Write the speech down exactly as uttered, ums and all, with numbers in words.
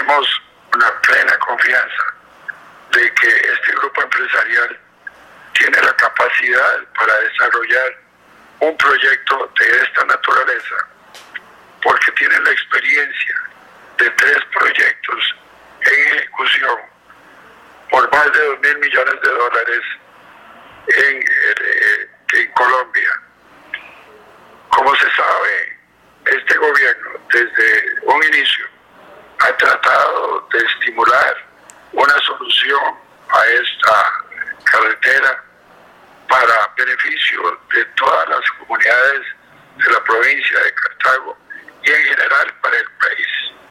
tenemos una plena confianza de que este grupo empresarial tiene la capacidad para desarrollar un proyecto de esta naturaleza, porque tienen la experiencia de tres proyectos en ejecución por más de dos mil millones de dólares en, eh, en Colombia. Como se sabe, este gobierno desde un inicio ha tratado de estimular una solución a esta carretera para beneficio de todas las comunidades de la provincia de Cartago y en general para el país.